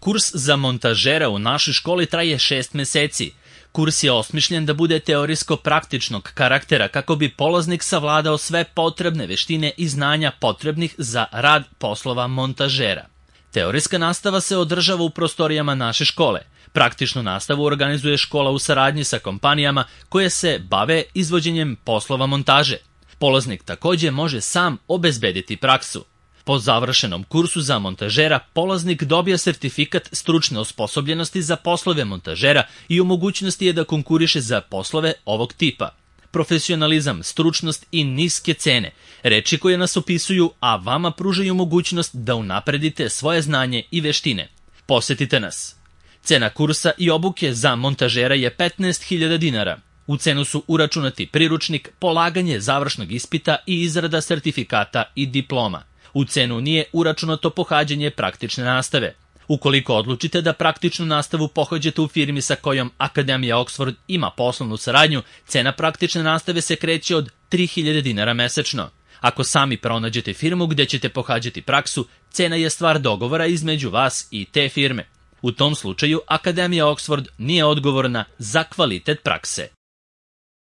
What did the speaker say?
Kurs za montažera u našoj školi traje 6 meseci. Kurs je osmišljen da bude teorijsko-praktičnog karaktera kako bi polaznik savladao sve potrebne veštine i znanja potrebnih za rad poslova montažera. Teorijska nastava se održava u prostorijama naše škole. Praktičnu nastavu organizuje škola u saradnji sa kompanijama koje se bave izvođenjem poslova montaže. Polaznik takođe može sam obezbediti praksu. Po završenom kursu za montažera, polaznik dobija sertifikat stručne osposobljenosti za poslove montažera i u mogućnosti je da konkuriše za poslove ovog tipa. Profesionalizam, stručnost i niske cene, reči koje nas opisuju, a vama pružaju mogućnost da unapredite svoje znanje i veštine. Posetite nas. Cena kursa i obuke za montažera je 15.000 dinara. U cenu su uračunati priručnik, polaganje završnog ispita i izrada sertifikata i diploma. U cenu nije uračunato pohađanje praktične nastave. Ukoliko odlučite da praktičnu nastavu pohađate u firmi sa kojom Akademija Oxford ima poslovnu saradnju, cena praktične nastave se kreće od 3.000 dinara mesečno. Ako sami pronađete firmu gde ćete pohađati praksu, cena je stvar dogovora između vas i te firme. U tom slučaju Akademija Oxford nije odgovorna za kvalitet prakse.